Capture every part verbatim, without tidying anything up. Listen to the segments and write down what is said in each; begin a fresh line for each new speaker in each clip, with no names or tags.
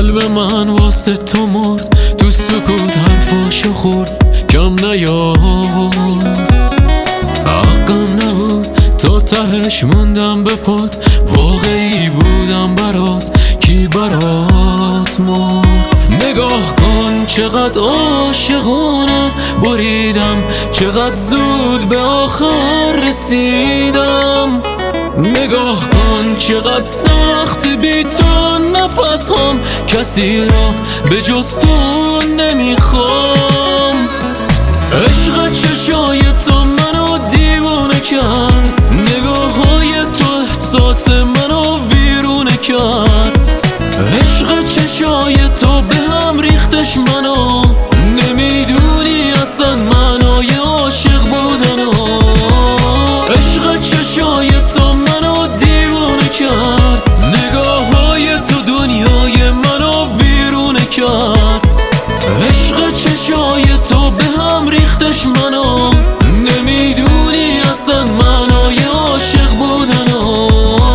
قلب من واسه تو مرد، تو سکوت حرفاشو خورد، کم نیار حقم نبود تا تهش موندم به پات، واقعی بودم برات کی برات مرد. نگاه کن چقدر عاشقانه بریدم، چقدر زود به آخر رسیدم. نگاه کن چقدر سخت بی تو نفس هم، کسی را به جز تو نمیخوام. عشق چشای تو منو دیوانه کرد، نگاه های تو احساس منو ویرونه کرد. عشق چشای تو به هم ریختش منو، نمیدونی اصلا معنای عاشق بودنو. عشق چشای تو منو دیوانه کرد، نگاه های تو دنیای منو ویرونه کرد. عشق چشای تو به هم ریختش منو، نمیدونی اصلا معنای عاشق بودنو.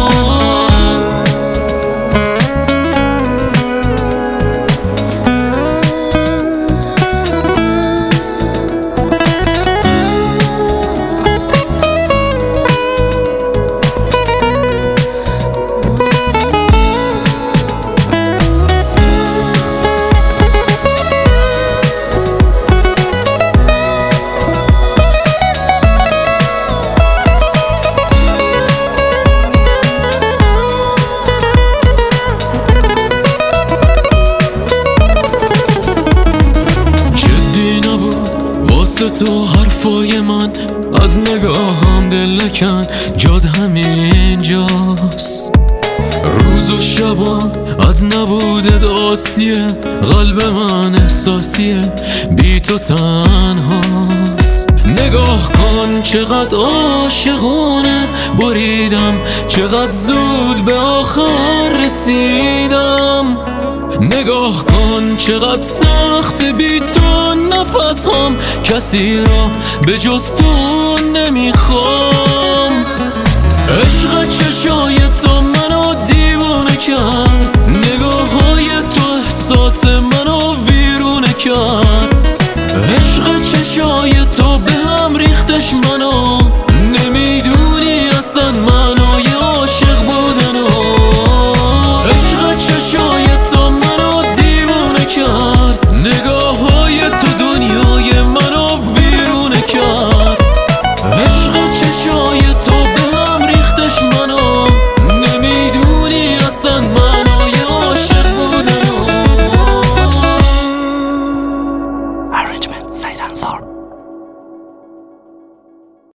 واسه تو حرفای من از نگاهم دل نکن، جاد همینجاست. روز و شبم از نبودت آسیه، قلب من احساسیه بی تو تنهاست. نگاه کن چقدر عاشقانه بریدم، چقدر زود به آخر رسیدم. نگاه کن چقدر سخت بی تو نفس هم، کسی را به جز تو نمیخوام.